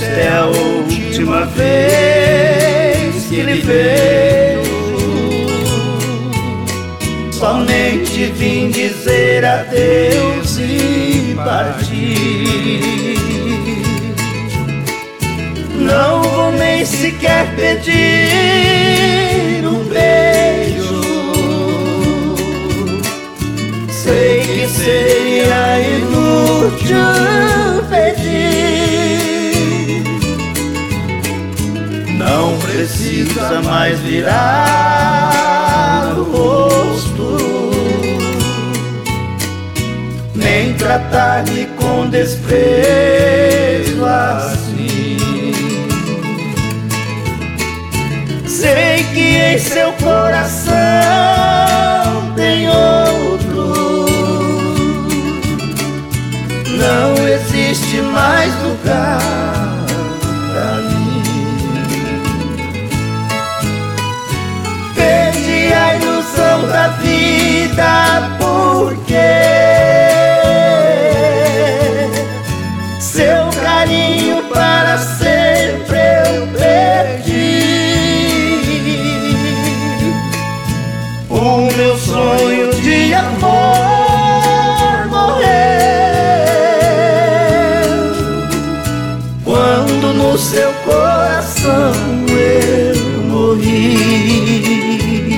esta é a última vez que lhe vejo. Somente vim dizer adeus e partir. Não vou nem sequer pedir um beijo. Sei que seria inútil pedir. Não precisa mais virar o rosto, nem tratar-me com desprezo assim. Sei que em seu coração tem outro. Não existe mais lugar pra mim. Perdi a ilusão da vida porque seu carinho para sempre eu perdi. O meu sonho de amor morreu quando no seu coração eu morri.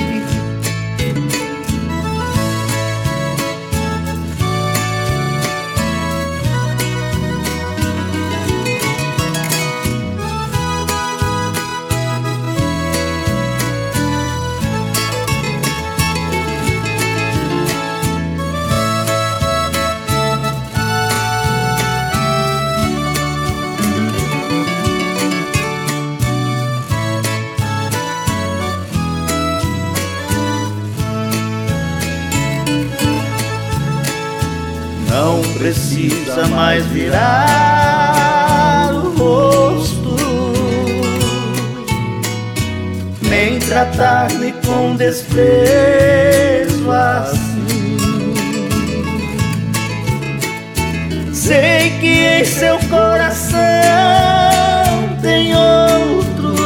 Não precisa mais virar o rosto, nem tratar-me com desprezo assim. Sei que em seu coração tem outro.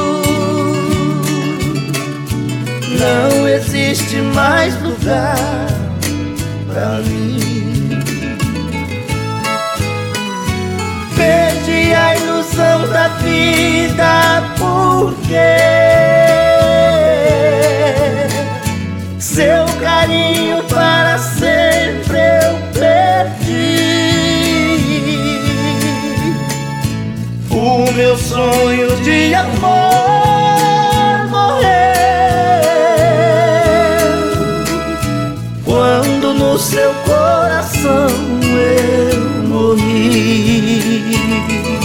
Não existe mais lugar pra mim. Perdi a ilusão da vida porque seu carinho para sempre eu perdi. O meu sonho de amor morreu quando no seu coração eu morri.